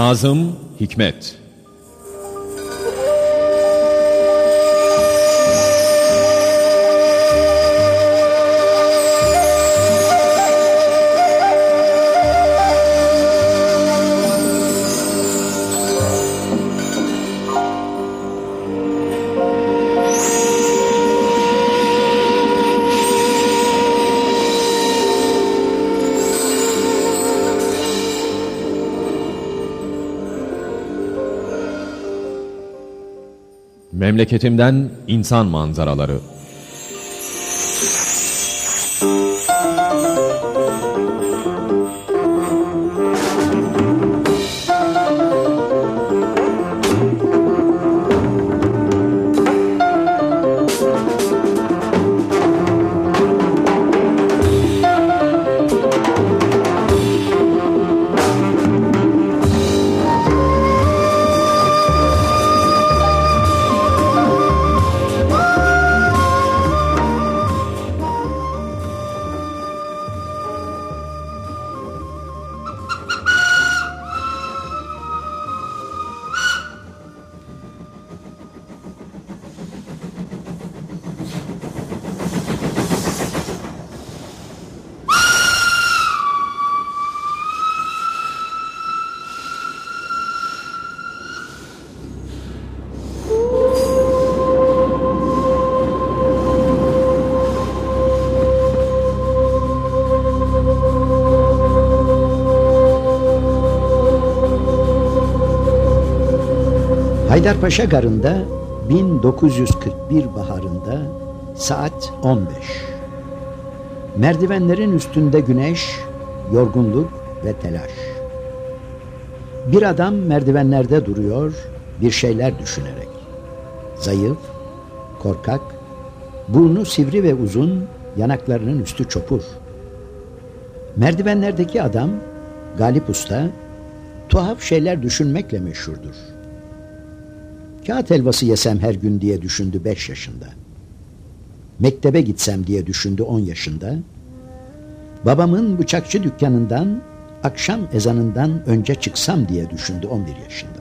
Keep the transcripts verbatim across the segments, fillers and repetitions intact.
Nazım Hikmet. Memleketimden insan manzaraları. Haydarpaşa Garı'nda bin dokuz yüz kırk bir baharında saat on beş. Merdivenlerin üstünde güneş, yorgunluk ve telaş. Bir adam merdivenlerde duruyor, bir şeyler düşünerek. Zayıf, korkak, burnu sivri ve uzun, yanaklarının üstü çopur. Merdivenlerdeki adam, Galip Usta, tuhaf şeyler düşünmekle meşhurdur. Kağıt helvası yesem her gün diye düşündü beş yaşında. Mektebe gitsem diye düşündü on yaşında. Babamın bıçakçı dükkanından akşam ezanından önce çıksam diye düşündü on bir yaşında.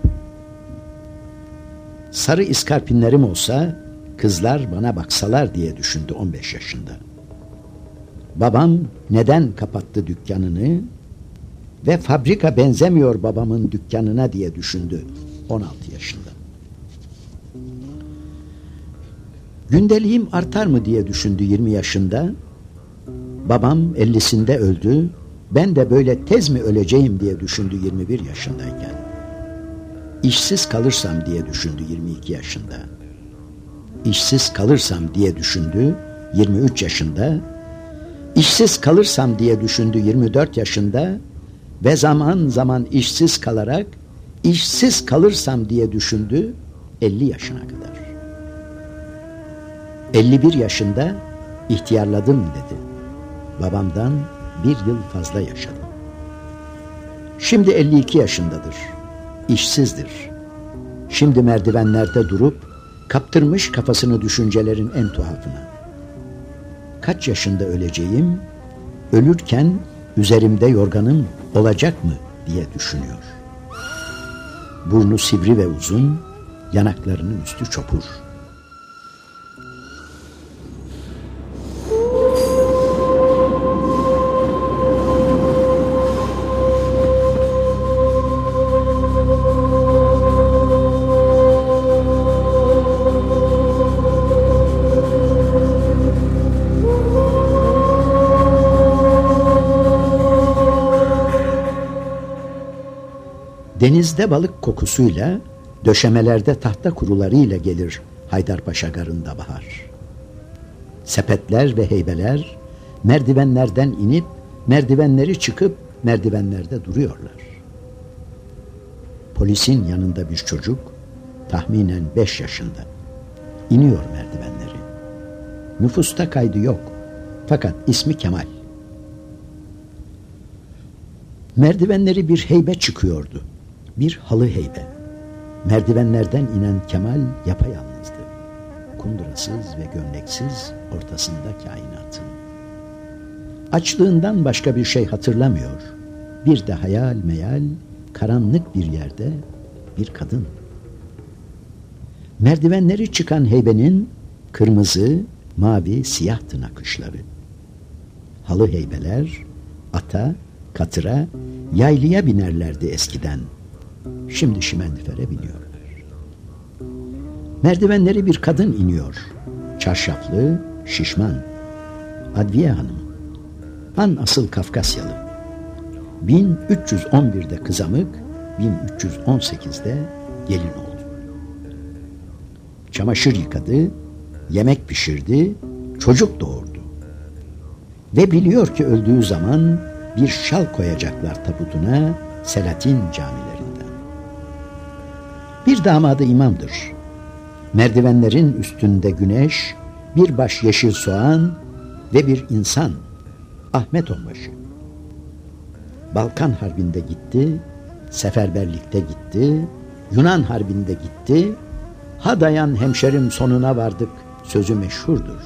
Sarı iskarpinlerim olsa kızlar bana baksalar diye düşündü on beş yaşında. Babam neden kapattı dükkanını ve fabrika benzemiyor babamın dükkanına diye düşündü on altı yaşında. Gündeliğim artar mı diye düşündü yirmi yaşında. Babam ellisinde öldü, ben de böyle tez mi öleceğim diye düşündü yirmi bir yaşındayken. İşsiz kalırsam diye düşündü yirmi iki yaşında. İşsiz kalırsam diye düşündü yirmi üç yaşında. İşsiz kalırsam diye düşündü yirmi dört yaşında ve zaman zaman işsiz kalarak işsiz kalırsam diye düşündü elli yaşına kadar. elli bir yaşında ihtiyarladım dedi. Babamdan bir yıl fazla yaşadım. Şimdi elli iki yaşındadır. İşsizdir. Şimdi merdivenlerde durup kaptırmış kafasını düşüncelerin en tuhafına. Kaç yaşında öleceğim, ölürken üzerimde yorganım olacak mı diye düşünüyor. Burnu sivri ve uzun, yanaklarının üstü çopur. Denizde balık kokusuyla, döşemelerde tahta kurularıyla gelir Haydarpaşa Garı'nda bahar. Sepetler ve heybeler merdivenlerden inip, merdivenleri çıkıp merdivenlerde duruyorlar. Polisin yanında bir çocuk, tahminen beş yaşında, iniyor merdivenleri. Nüfusta kaydı yok, fakat ismi Kemal. Merdivenleri bir heybe çıkıyordu. Bir halı heybe. Merdivenlerden inen Kemal yapayalnızdı. Kundurasız ve gömleksiz ortasında kainatın. Açlığından başka bir şey hatırlamıyor. Bir de hayal meyal karanlık bir yerde bir kadın. Merdivenleri çıkan heybenin kırmızı, mavi, siyahtı nakışları. Halı heybeler ata, katıra, yaylıya binerlerdi eskiden. Şimdi şimendifere biniyorlar. Merdivenleri bir kadın iniyor. Çarşaflı, şişman. Adviye Hanım. An asıl Kafkasyalı. bin üç yüz on birde kızamık, bin üç yüz on sekizde gelin oldu. Çamaşır yıkadı, yemek pişirdi, çocuk doğurdu. Ve biliyor ki öldüğü zaman bir şal koyacaklar tabutuna Selatin camilerinden. Bir damadı imamdır. Merdivenlerin üstünde güneş, bir baş yeşil soğan ve bir insan, Ahmet Onbaşı. Balkan Harbi'nde gitti, seferberlikte gitti, Yunan Harbi'nde gitti, ha dayan hemşerim sonuna vardık sözü meşhurdur.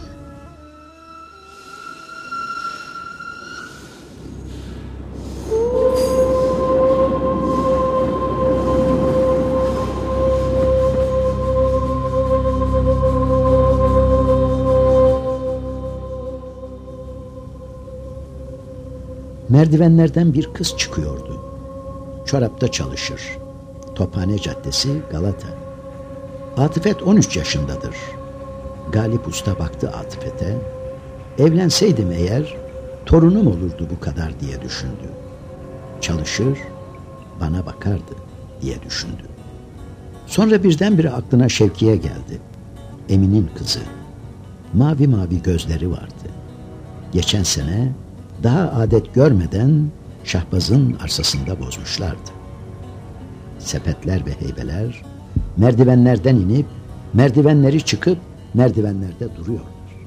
Merdivenlerden bir kız çıkıyordu. Çorapta çalışır. Tophane Caddesi, Galata. Atıfet on üç yaşındadır. Galip Usta baktı Atıfet'e. Evlenseydim eğer torunum olurdu bu kadar diye düşündü. Çalışır, bana bakardı diye düşündü. Sonra birdenbire aklına Şevkiye geldi. Emin'in kızı. Mavi mavi gözleri vardı. Geçen sene daha adet görmeden Şahbaz'ın arsasında bozmuşlardı. Sepetler ve heybeler merdivenlerden inip, merdivenleri çıkıp merdivenlerde duruyorlar.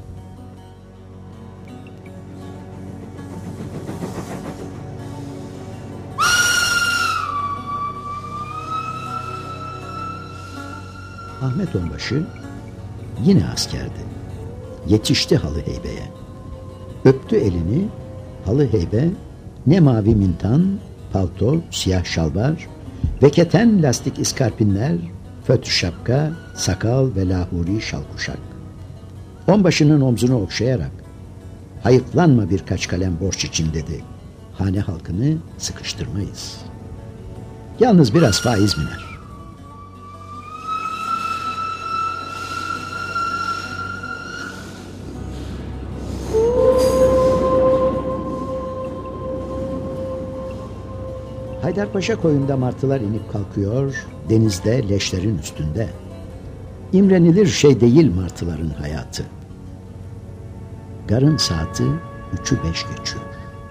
Ahmet Onbaşı yine askerdi. Yetişti Halı Heybe'ye. Öptü elini. Halı heybe, ne mavi mintan, palto, siyah şalvar ve keten lastik iskarpinler, fötr şapka, sakal ve lahuri şalkuşak. Onbaşının omzunu okşayarak, hayıflanma birkaç kalem borç için dedi. Hane halkını sıkıştırmayız. Yalnız biraz faiz biner. Haydarpaşa koyunda martılar inip kalkıyor, denizde leşlerin üstünde. İmrenilir şey değil martıların hayatı. Garın saati üçü beş geçiyor.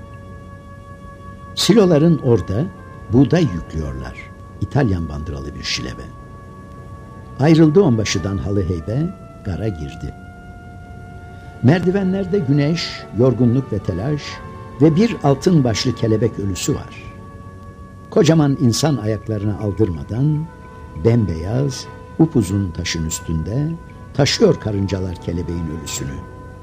Siloların orada buğday yüklüyorlar, İtalyan bandıralı bir şilebe. Ayrıldı onbaşıdan Halı Heybe, gara girdi. Merdivenlerde güneş, yorgunluk ve telaş ve bir altın başlı kelebek ölüsü var. Kocaman insan ayaklarına aldırmadan bembeyaz, upuzun taşın üstünde taşıyor karıncalar kelebeğin ölüsünü.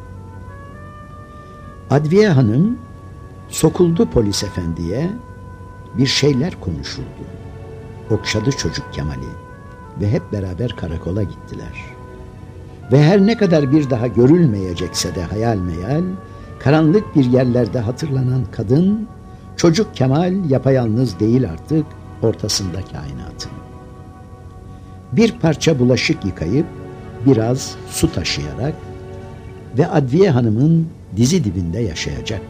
Adviye Hanım sokuldu polis efendiye, bir şeyler konuşuldu. Okşadı çocuk Kemal'i ve hep beraber karakola gittiler. Ve her ne kadar bir daha görülmeyecekse de hayal meyal, karanlık bir yerlerde hatırlanan kadın, çocuk Kemal yapayalnız değil artık ortasında kainatın. Bir parça bulaşık yıkayıp biraz su taşıyarak ve Adviye Hanım'ın dizi dibinde yaşayacak.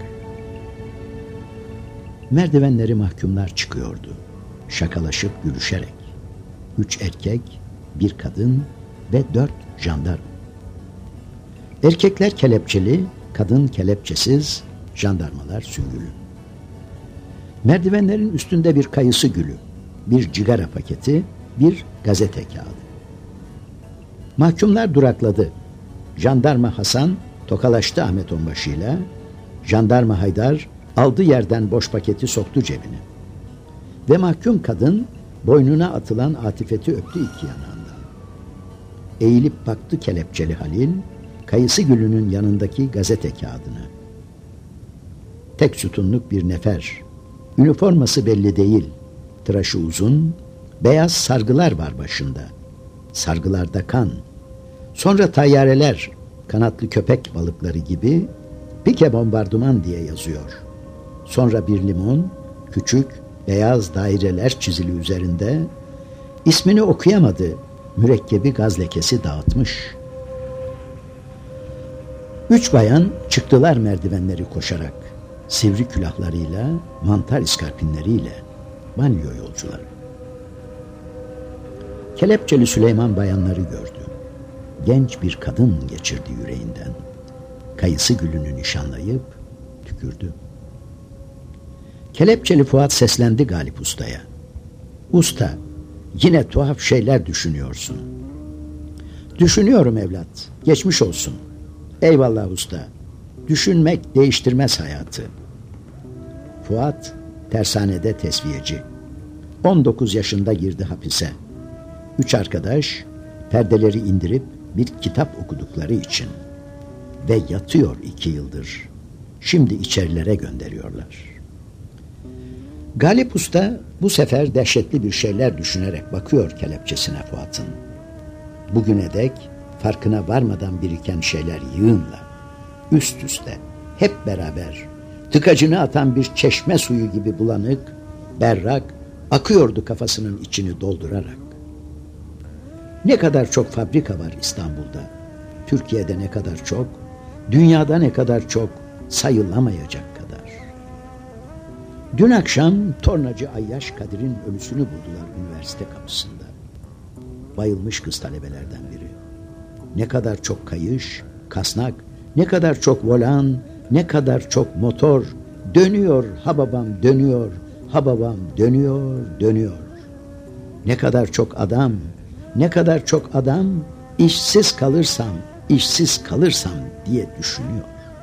Merdivenleri mahkumlar çıkıyordu. Şakalaşıp gülüşerek. Üç erkek, bir kadın ve dört jandarma. Erkekler kelepçeli, kadın kelepçesiz, jandarmalar süngülü. Merdivenlerin üstünde bir kayısı gülü, bir cigara paketi, bir gazete kağıdı. Mahkumlar durakladı. Jandarma Hasan tokalaştı Ahmet Onbaşı'yla. Jandarma Haydar aldı yerden boş paketi soktu cebine. Ve mahkum kadın boynuna atılan Atifet'i öptü iki yanağından. Eğilip baktı kelepçeli Halil, kayısı gülünün yanındaki gazete kağıdına. Tek sütunluk bir nefer. Üniforması belli değil. tıraşı uzun, beyaz sargılar var başında. Sargılarda kan. Sonra tayyareler, kanatlı köpek balıkları gibi pike bombardıman diye yazıyor. Sonra bir limon, küçük beyaz daireler çizili üzerinde, ismini okuyamadı, mürekkebi gaz lekesi dağıtmış. Üç bayan çıktılar merdivenleri koşarak, sivri külahlarıyla, mantar iskarpinleriyle, banyo yolcuları. Kelepçeli Süleyman bayanları gördü. Genç bir kadın geçirdi yüreğinden. Kayısı gülünü nişanlayıp tükürdü. Kelepçeli Fuat seslendi Galip Usta'ya. Usta, yine tuhaf şeyler düşünüyorsun. Düşünüyorum evlat, geçmiş olsun. Eyvallah usta, düşünmek değiştirmez hayatı. Fuat tersanede tesviyeci. on dokuz yaşında girdi hapise. Üç arkadaş perdeleri indirip bir kitap okudukları için ve yatıyor iki yıldır. Şimdi içerilere gönderiyorlar. Galip Usta bu sefer dehşetli bir şeyler düşünerek bakıyor kelepçesine Fuat'ın. Bugüne dek farkına varmadan biriken şeyler yığınla, üst üste, hep beraber, tıkacını atan bir çeşme suyu gibi bulanık, berrak, akıyordu kafasının içini doldurarak. Ne kadar çok fabrika var İstanbul'da, Türkiye'de ne kadar çok, dünyada ne kadar çok, sayılamayacak kadar. Dün akşam tornacı Ayyaş Kadir'in ölüsünü buldular üniversite kapısında. Bayılmış kız talebelerden biri. Ne kadar çok kayış, kasnak, ne kadar çok volan, ne kadar çok motor, dönüyor ha babam dönüyor, ha babam dönüyor, dönüyor. Ne kadar çok adam, ne kadar çok adam, işsiz kalırsam, işsiz kalırsam diye düşünüyor.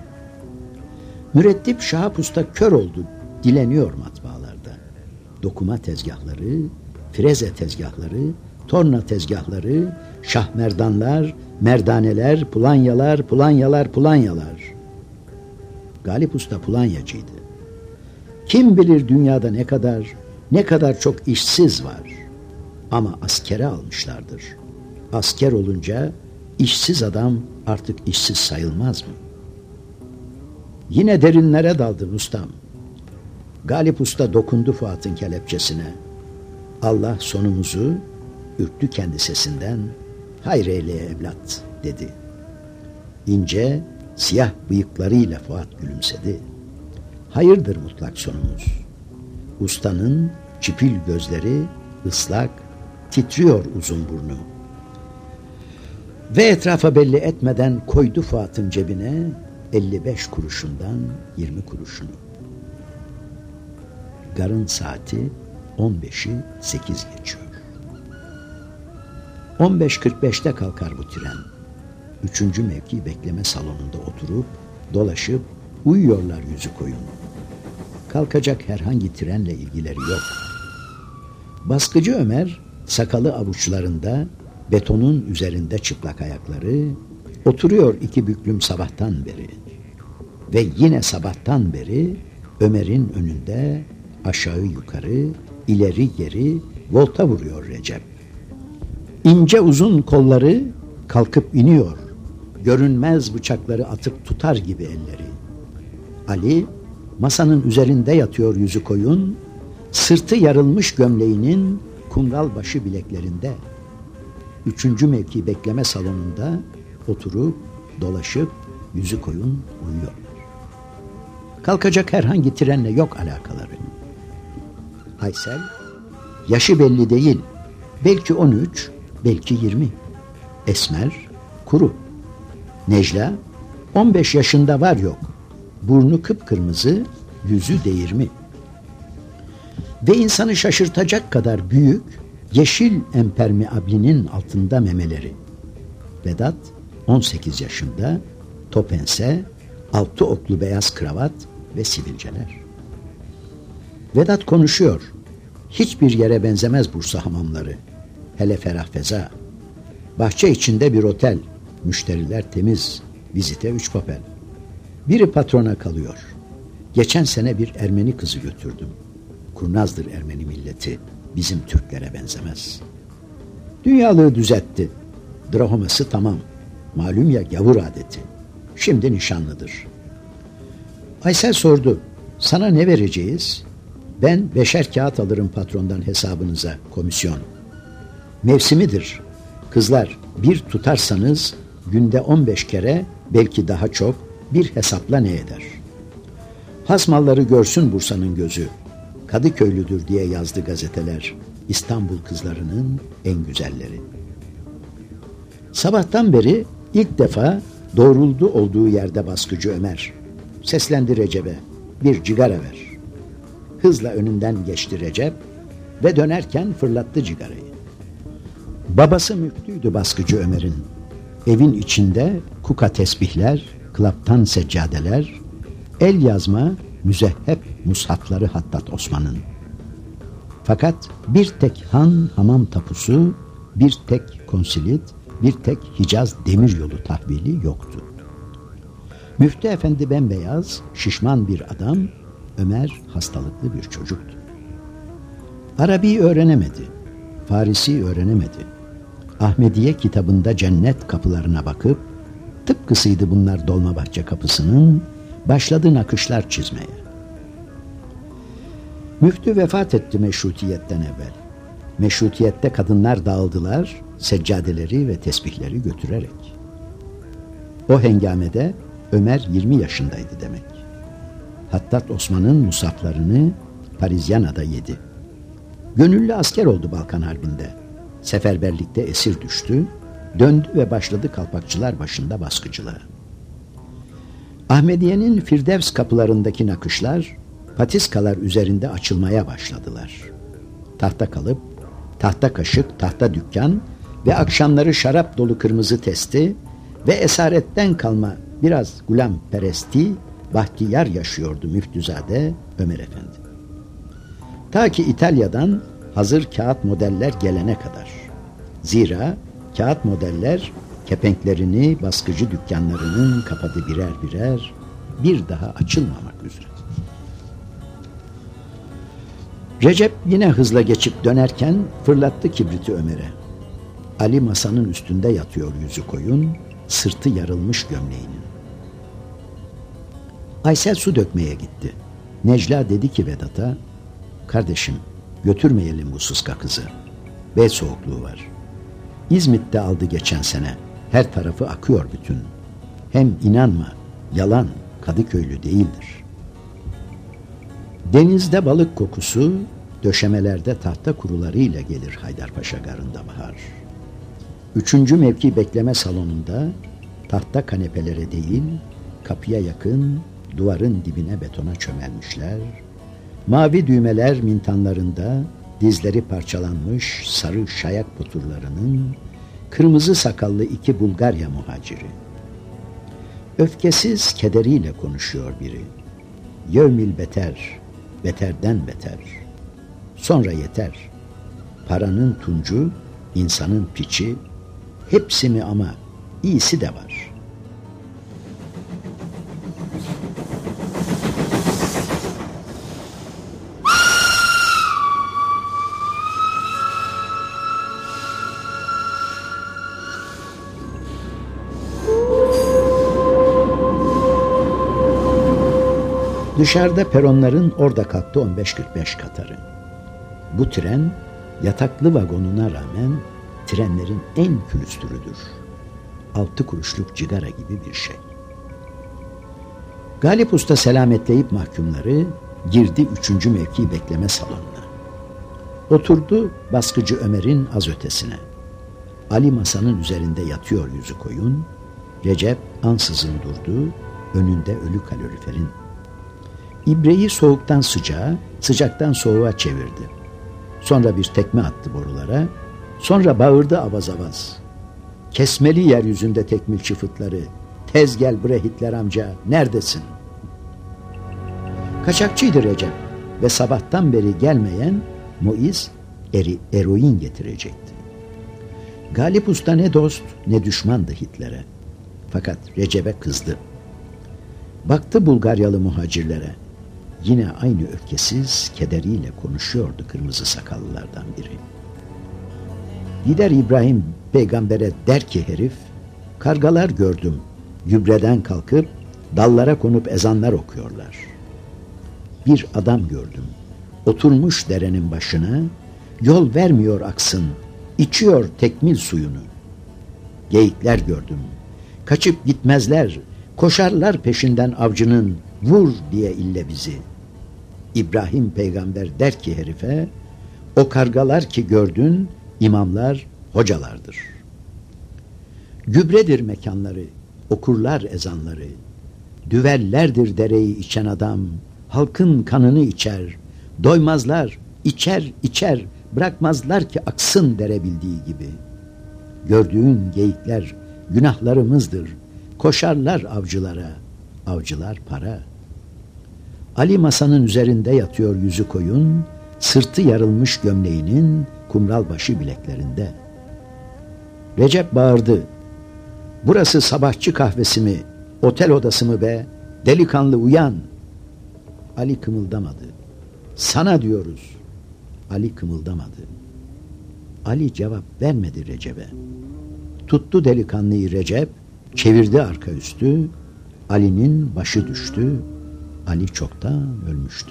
Mürettip Şahap Usta kör oldu, dileniyor matbaalarda. Dokuma tezgahları, freze tezgahları, torna tezgahları, şahmerdanlar, merdaneler, pulanyalar, pulanyalar, pulanyalar. Galip Usta pulanyacıydı. Kim bilir dünyada ne kadar, ne kadar çok işsiz var. Ama askere almışlardır. Asker olunca işsiz adam artık işsiz sayılmaz mı? Yine derinlere daldın ustam. Galip Usta dokundu Fuat'ın kelepçesine. Allah sonumuzu, ürktü kendi sesinden, hayır eyle evlat dedi. İnce, siyah bıyıklarıyla Fuat gülümsedi. Hayırdır mutlak sonumuz. Ustanın çipil gözleri ıslak, titriyor uzun burnu. Ve etrafa belli etmeden koydu Fuat'ın cebine elli beş kuruşundan yirmi kuruşunu. Garın saati on beşi sekiz geçiyor. on beş kırk beşte kalkar bu tren. Üçüncü mevki bekleme salonunda oturup, dolaşıp uyuyorlar yüzü koyun. Kalkacak herhangi trenle ilgileri yok. Baskıcı Ömer, sakalı avuçlarında, betonun üzerinde çıplak ayakları, oturuyor iki büklüm sabahtan beri. Ve yine sabahtan beri Ömer'in önünde aşağı yukarı, ileri geri volta vuruyor Recep. İnce uzun kolları kalkıp iniyor. Görünmez bıçakları atıp tutar gibi elleri. Ali masanın üzerinde yatıyor yüzü koyun, sırtı yarılmış gömleğinin kumral başı bileklerinde. Üçüncü mevki bekleme salonunda oturup dolaşıp yüzü koyun uyuyorlar. Kalkacak herhangi trenle yok alakaları. Aysel, yaşı belli değil, belki on üç, belki yirmi. Esmer, kuru. Necla, on beş yaşında var yok. Burnu kıpkırmızı, yüzü değirmi. Ve insanı şaşırtacak kadar büyük, yeşil empermeablinin altında memeleri. Vedat, on sekiz yaşında, topense, altı oklu beyaz kravat ve sivilceler. Vedat konuşuyor. Hiçbir yere benzemez Bursa hamamları. Hele ferah feza. Bahçe içinde bir otel. Müşteriler temiz. Vizite üç papel. Biri patrona kalıyor. Geçen sene bir Ermeni kızı götürdüm. Kurnazdır Ermeni milleti. bizim Türklere benzemez. Dünyalığı düzeltti. Drahoması tamam. Malum ya gavur adeti. Şimdi nişanlıdır. Aysel sordu. Sana ne vereceğiz? Ben beşer kağıt alırım patrondan hesabınıza, komisyon. Mevsimidir. Kızlar, bir tutarsanız günde on beş kere, belki daha çok, bir hesapla ne eder? Hasmalları görsün Bursa'nın gözü. Kadıköylüdür diye yazdı gazeteler. İstanbul kızlarının en güzelleri. Sabahtan beri ilk defa doğruldu olduğu yerde baskıcı Ömer. Seslendi Recep'e. Bir cigara ver. Hızla önünden geçti Recep ve dönerken fırlattı cigarayı. Babası müftüydü baskıcı Ömer'in. Evin içinde kuka tesbihler, klaptan seccadeler, el yazma müzehhep mushafları Hattat Osman'ın. Fakat bir tek han hamam tapusu, bir tek konsilit, bir tek Hicaz demiryolu tahvili yoktu. Müftü efendi bembeyaz, şişman bir adam, Ömer hastalıklı bir çocuktu. Arabi öğrenemedi, Farisi öğrenemedi. Ahmediye kitabında cennet kapılarına bakıp, tıpkısıydı bunlar Dolmabahçe kapısının, başladı nakışlar çizmeye. Müftü vefat etti meşrutiyetten evvel. Meşrutiyette kadınlar dağıldılar, seccadeleri ve tesbihleri götürerek. O hengamede Ömer yirmi yaşındaydı demek. Hattat Osman'ın musaflarını Parizyana'da yedi. Gönüllü asker oldu Balkan Harbi'nde. Seferberlikte esir düştü, döndü ve başladı kalpakçılar başında baskıcılığa. Ahmediye'nin Firdevs kapılarındaki nakışlar patiskalar üzerinde açılmaya başladılar. Tahta kalıp, tahta kaşık, tahta dükkan ve akşamları şarap dolu kırmızı testi ve esaretten kalma biraz gulam peresti, bahtiyar yaşıyordu Müftüzade Ömer Efendi. Ta ki İtalya'dan hazır kağıt modeller gelene kadar. Zira kağıt modeller kepenklerini baskıcı dükkanlarının kapadı birer birer, bir daha açılmamak üzere. Recep yine hızla geçip dönerken fırlattı kibriti Ömer'e. Ali masanın üstünde yatıyor yüzü koyun, sırtı yarılmış gömleğinin. Aysel su dökmeye gitti. Necla dedi ki Vedat'a, kardeşim götürmeyelim bu sıska kızı. Bel soğukluğu var. İzmit'te aldı geçen sene. Her tarafı akıyor bütün. Hem inanma, yalan, Kadıköylü değildir. Denizde balık kokusu, döşemelerde tahta kurularıyla gelir Haydarpaşa garında bahar. Üçüncü mevki bekleme salonunda tahta kanepelere değil, kapıya yakın, duvarın dibine betona çömelmişler. Mavi düğmeler mintanlarında dizleri parçalanmış sarı şayak poturlarının kırmızı sakallı iki Bulgarya muhaciri. Öfkesiz kederiyle konuşuyor biri. Yevmil beter, beterden beter. Sonra yeter. Paranın tuncu, insanın piçi, hepsi mi ama iyisi de var. Dışarıda peronların orada kalktı on beş kırk beş katarı. Bu tren yataklı vagonuna rağmen trenlerin en külüstürüdür. Altı kuruşluk cigara gibi bir şey. Galip Usta selametleyip mahkumları girdi üçüncü mevki bekleme salonuna. Oturdu baskıcı Ömer'in az ötesine. Ali masanın üzerinde yatıyor yüzü koyun. Recep ansızın durdu, önünde ölü kaloriferin. İbreyi soğuktan sıcağa, sıcaktan soğuğa çevirdi. Sonra bir tekme attı borulara, sonra bağırdı avaz avaz. Kesmeli yeryüzünde tekmil çıfıtları, tez gel bre Hitler amca, neredesin? Kaçakçıydı Recep ve sabahtan beri gelmeyen Muiz eri, eroin getirecekti. Galip Usta ne dost ne düşmandı Hitler'e. Fakat Recep'e kızdı. Baktı Bulgaryalı muhacirlere. Yine aynı öfkesiz, kederiyle konuşuyordu kırmızı sakallılardan biri. Gider İbrahim peygambere der ki herif, kargalar gördüm, gübreden kalkıp dallara konup ezanlar okuyorlar. Bir adam gördüm, oturmuş derenin başına, yol vermiyor aksın, içiyor tekmil suyunu. Geyikler gördüm, kaçıp gitmezler, koşarlar peşinden avcının, vur diye ille bizi. İbrahim peygamber der ki herife, o kargalar ki gördün, imamlar, hocalardır. Gübredir mekanları, okurlar ezanları, düvellerdir dereyi içen adam, halkın kanını içer, doymazlar, içer içer, bırakmazlar ki aksın dere bildiği gibi. Gördüğün geyikler günahlarımızdır, koşarlar avcılara, avcılar para. Ali masanın üzerinde yatıyor yüzü koyun, sırtı yarılmış gömleğinin kumral başı bileklerinde. Recep bağırdı, burası sabahçı kahvesi mi, otel odası mı be, delikanlı uyan. Ali kımıldamadı. Sana diyoruz. Ali kımıldamadı. Ali cevap vermedi Recep'e. Tuttu delikanlıyı Recep, çevirdi arka üstü, Ali'nin başı düştü, Ali çoktan ölmüştü.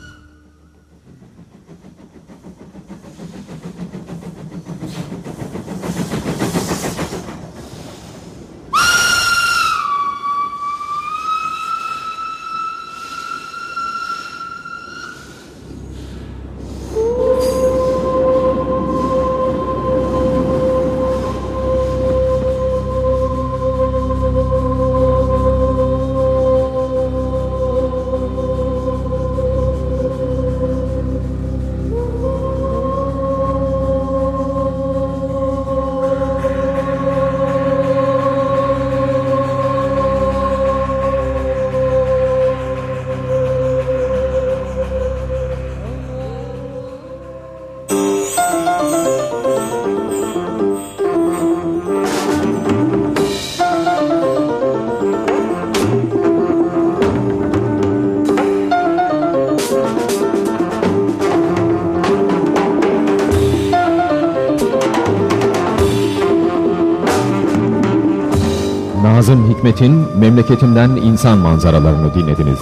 Nazım Hikmet'in Memleketimden İnsan Manzaralarını dinlediniz.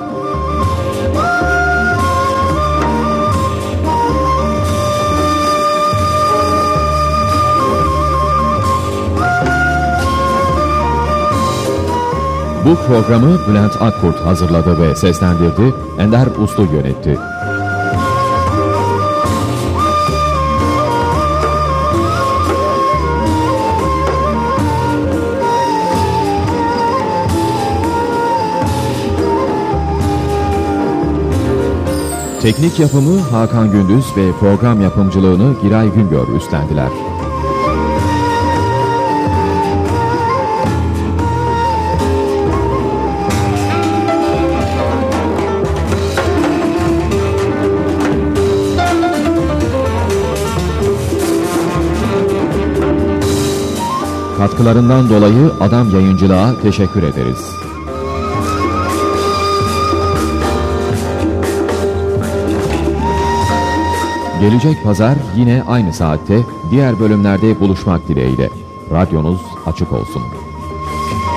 Bu programı Bülent Akkurt hazırladı ve seslendirdi, Ender Uslu yönetti. Teknik yapımı Hakan Gündüz ve program yapımcılığını Giray Güngör üstlendiler. Katkılarından dolayı Adam Yayıncılığa teşekkür ederiz. Gelecek pazar yine aynı saatte diğer bölümlerde buluşmak dileğiyle. Radyonuz açık olsun.